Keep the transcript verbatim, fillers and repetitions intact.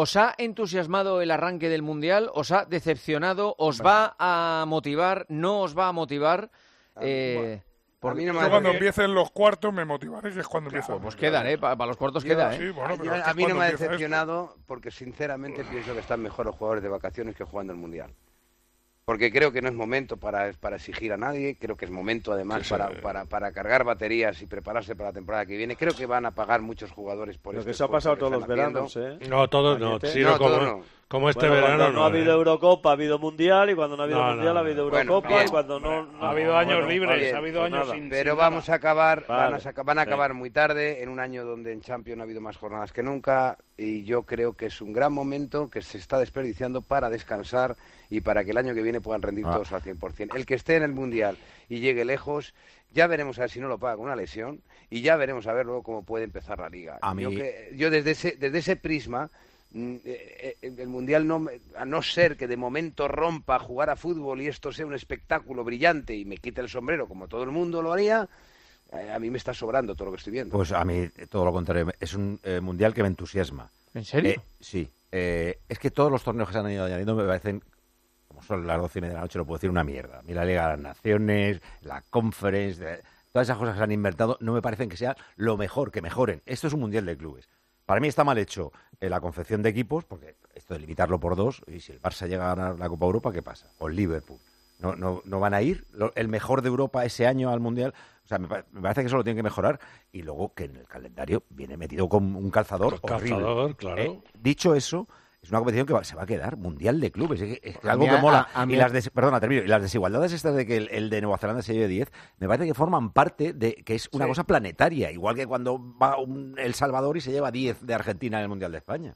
¿os ha entusiasmado el arranque del Mundial? ¿Os ha decepcionado? ¿Os bueno. va a motivar? ¿No os va a motivar? Eh, bueno. Por mí no me Yo cuando empiecen los cuartos me motivaré, que es cuando claro, empiezan. Pues quedan, ¿eh? Para pa los cuartos yo, queda, ¿eh? Sí, bueno, pero yo, es que a mí no me ha decepcionado esto. porque sinceramente pienso que están mejor los jugadores de vacaciones que jugando el Mundial. Porque creo que no es momento para, para exigir a nadie, creo que es momento además sí, sí. Para, para, para cargar baterías y prepararse para la temporada que viene. Creo que van a pagar muchos jugadores por esto. Lo que eso ha pasado todos los veranos, ¿eh? No, todos no, sí, no, no, como, todo no. como este bueno, verano. Cuando no, no ha habido eh. Eurocopa, ha habido Mundial, y cuando no ha habido no, Mundial no, ha habido bueno, Eurocopa, bien. y cuando no... no ha habido años bueno, libres, bien, ha habido pues años nada. sin Pero sin vamos nada. a acabar, vale. van a, van a acabar sí. muy tarde, en un año donde en Champions ha habido más jornadas que nunca, y yo creo que es un gran momento que se está desperdiciando para descansar y para que el año que viene puedan rendir ah. todos al cien por cien. El que esté en el Mundial y llegue lejos, ya veremos a ver si no lo paga con una lesión, y ya veremos a ver luego cómo puede empezar la Liga. A yo, mí... que, yo desde ese, desde ese prisma, el Mundial, no, a no ser que de momento rompa a jugar a fútbol y esto sea un espectáculo brillante y me quite el sombrero como todo el mundo lo haría, a mí me está sobrando todo lo que estoy viendo. Pues a mí todo lo contrario, es un eh, Mundial que me entusiasma. ¿En serio? Eh, sí, eh, es que todos los torneos que se han ido añadiendo me parecen, como son las doce y media de la noche, lo puedo decir, una mierda. A mí la Liga de las Naciones, la Conference, de, todas esas cosas que se han inventado no me parecen que sea lo mejor, que mejoren. Esto es un Mundial de clubes. Para mí está mal hecho eh, la confección de equipos, porque esto de limitarlo por dos, y si el Barça llega a ganar la Copa Europa, ¿qué pasa? O el Liverpool. ¿No, no, no van a ir el mejor de Europa ese año al Mundial? O sea, me, me parece que eso lo tienen que mejorar. Y luego que en el calendario viene metido con un calzador con horrible. Calzador, claro. Eh, dicho eso, es una competición que va, se va a quedar Mundial de clubes. Es, es Pues algo a que a, mola. A, a y las des, perdona, termino. Y las desigualdades estas de que el, el de Nueva Zelanda se lleve diez, me parece que forman parte de que es una sí. cosa planetaria. Igual que cuando va un, El Salvador y se lleva diez de Argentina en el Mundial de España.